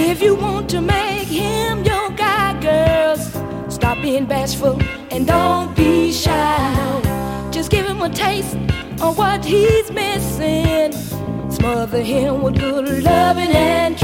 If you want to make him your guy, girls, stop being bashful and don't be shy. Just give him a taste of what he's missing. Smother him with good loving and